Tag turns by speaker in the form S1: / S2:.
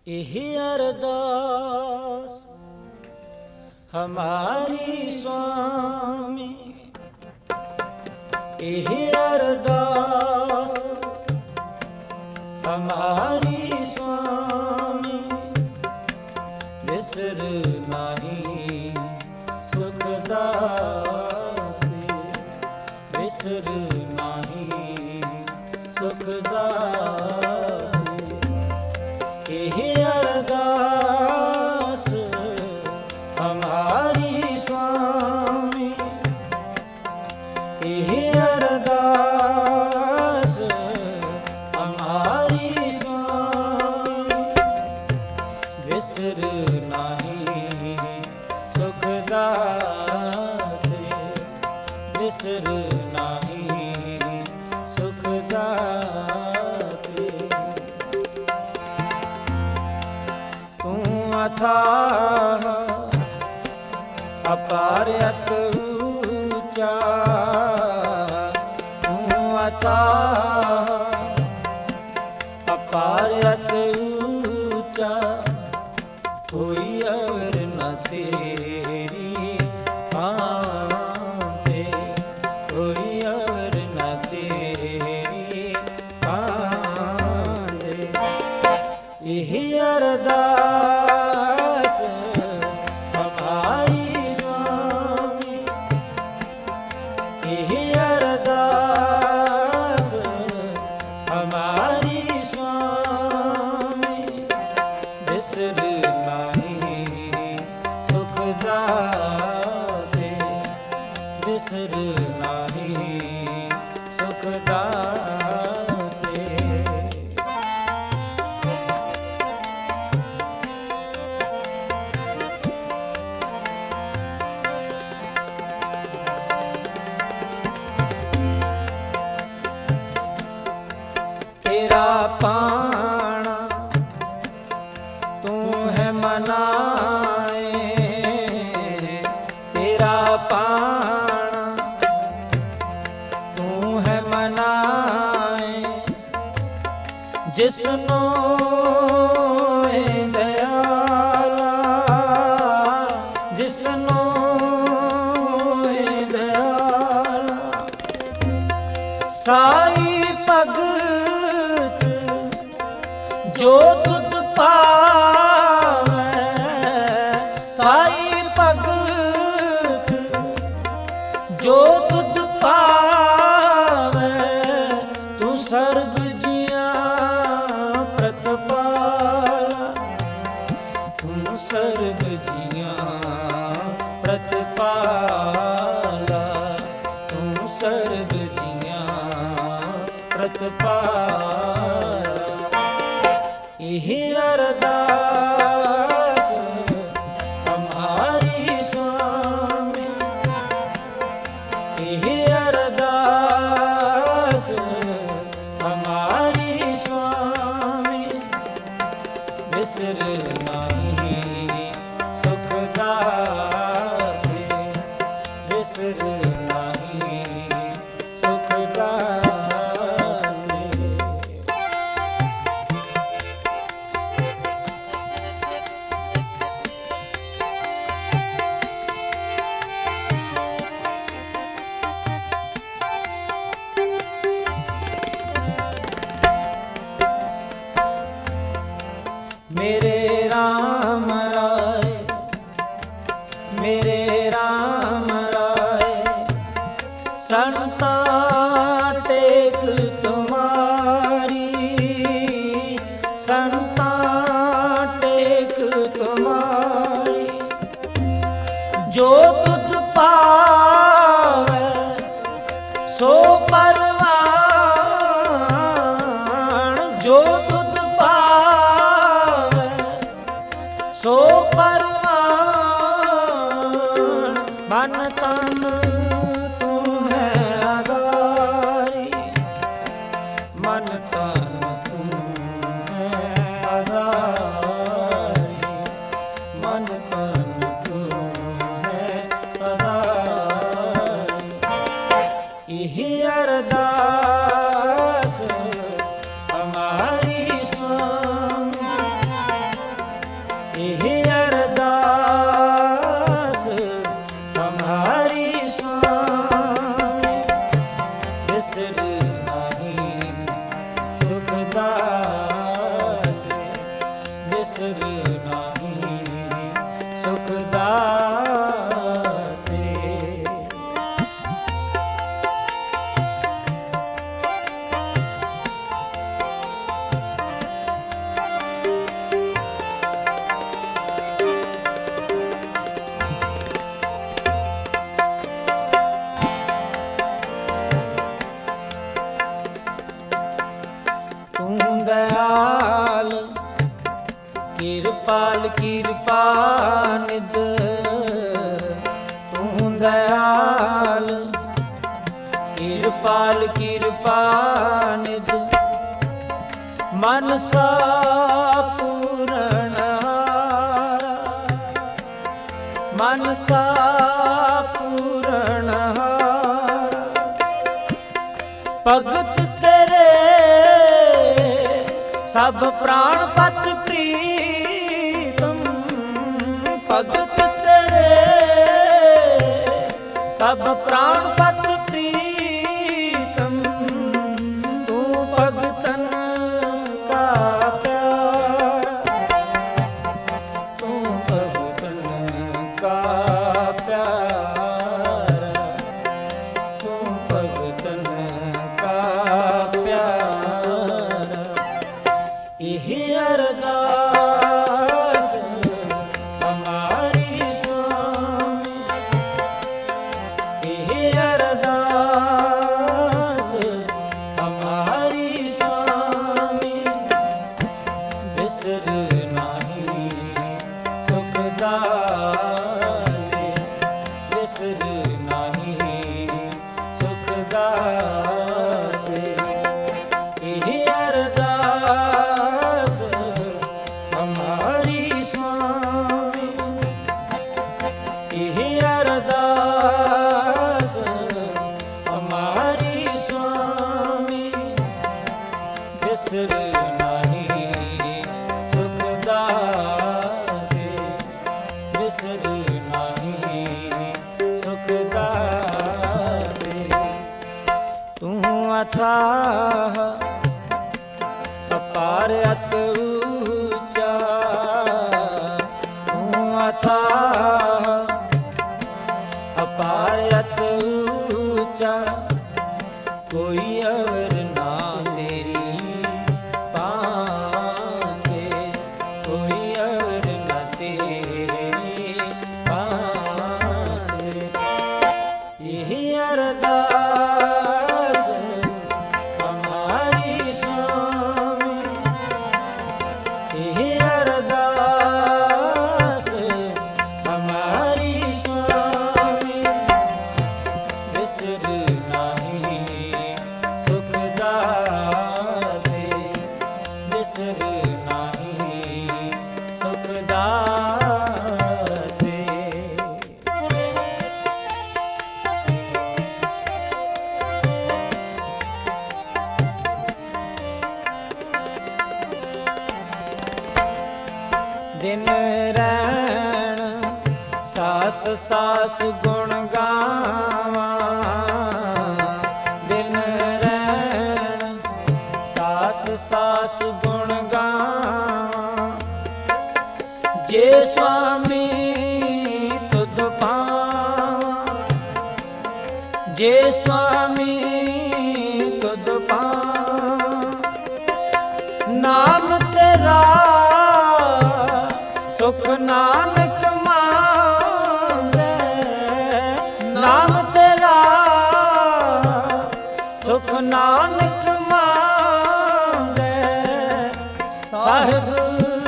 S1: यही अरदास हमारी स्वामी, यही अरदास हमारी स्वामी, बिसर नहीं सुखदाते, बिसर नहीं सुखदाते। यही अरदास हमारी स्वामी, यही अरदास हमारी स्वामी, बिसर नहीं सुखदाते, बिसर नहीं सुखदाते। तू अथाह अपार अति ऊंचा, तू अथाह अपार अति ऊंचा, कोई और न तेरी आते, कोई और न तेरी आते। यही अरदास हमारी स्वामी, यही अरदास हमारी स्वामी, बिसर नहीं सुखदाते, बिसर नहीं सुखदाते। तेरा पाना तू है मनाए, तेरा पाना तू है मनाए, जिसनो दयाला, जिसनो दयाला, साई भगत जो तुझ पावै, साई भगत जो तुझ पावै, तू सर्ब जिया प्रतिपाला, तू सर्ब जिया प्रतिपाला, तू सर्ब जिया प्रतिपाला। यही अरदास हमारी स्वामी, यही अरदास हमारी स्वामी, बिसर नहीं सुखदाते, बिसर नहीं सुखदाते। मेरे राम राय, मेरे राम राय, संता टेक तुम्हारी, संता टेक तुम्हारी, जो तुझ पावै सो परवान, जो तुझ पावै सो परवान, मन तन तू है आधारी, मन तन तू है आधारी। ਕਿਰਪਾਲ ਕਿਰਪਾ ਨਿਧ ਤੂੰ ਦਇਆਲ। ਕਿਰਪਾਲ ਕਿਰਪਾ ਨਿਧ ਮਨਸਾ ਪੂਰਨ ਹਾਰਾ। ਮਨਸਾ ਪੂਰਨ ਹਾਰਾ ਭਗਤ ਤੇਰੇ ਸਭ ਪ੍ਰਾਣ ਪਤ ਪ੍ਰੀਤਮ। ਭਗਤ ਤੇਰੇ ਸਭ ਪ੍ਰਾਣ ਪਤ ਪ੍ਰੀਤਮ। ਤੂੰ ਭਗਤਨ ਕਾ ਪਿਆਰਾ। ਤੂੰ ਭਗਤਨ ਕਾ ਪਿਆਰਾ। ਤੂੰ ਭਗਤਨ ਕਾ ਪਿਆਰਾ। ਇਹ ਅਰਦਾਸ ਹਮਾਰੀ ਸੁਆਮੀ। ਇਹ ਅਰਦਾਸ ਹਮਾਰੀ ਸੁਆਮੀ। ਬਿਸਰ ਨਾਹੀਂ ਸੁਖ ਦਾਤੇ। ਬਿਸਰ ਨਾਹੀਂ ਸੁਖ ਦਾਤੇ। ਇਹ ਅਰਦਾਸ ਹਮਾਰੀ ਸੁਆਮੀ। ਇਹ ਅਰਦਾਸ ਹਮਾਰੀ ਸੁਆਮੀ। ਬਿਸਰ ਨਾਹੀਂ ਸੁਖ ਦਾਤੇ। ਬਿਸਰ ਨਾਹੀਂ ਸੁਖ ਦਾਤੇ। ਤੂੰ ਅਥਾਹ ਅਪਾਰ ਅਤ ਉੱਚਾ। ਤੂੰ ਅਥਾਹ ਅਪਾਰ ਅਤ ਉੱਚਾ। ਕੋਈ ਅਵਰ ਨਾ ਤੇਰੀ ਪਾਂਗੇ। ਕੋਈ ਅਵਰ ਨਾ ਤੇਰੀ ਪਾਂਗੇ। ਇਹ ਅਰਦਾਸ ਹਮਾਰੀ ਸੁਆਮੀ। ਇਹ ਅਰਦਾਸ ਹਮਾਰੀ ਸੁਆਮੀ। ਬਿਸਰ ਨਾਹੀਂ ਸੁਖ ਦਾਤੇ। ਬਿਸਰ ਨਾਹੀਂ ਸੁਖ ਦਾਤੇ। ਦਿਨ ਰੈਣ ਸਾਸ ਸਾਸ ਗੁਣ ਗਾਵਾਂ। ਦਿਨ ਰੈਣ ਸਾਸ ਸਾਸ ਗੁਣ ਗਾਵਾਂ। ਜੇ ਸੁਆਮੀ ਤੁਧ ਪਾਵਾਂ। ਜੇ ਸੁਆਮੀ ਤੁਧ ਪਾਵਾਂ। ਨਾਮ ਤੇਰਾ ਸੁਖ ਨਾਨਕ ਮੰਗੈ। ਨਾਮ ਤੇਰਾ ਸੁਖ ਨਾਨਕ ਮੰਗੈ। ਸਾਹਿਬ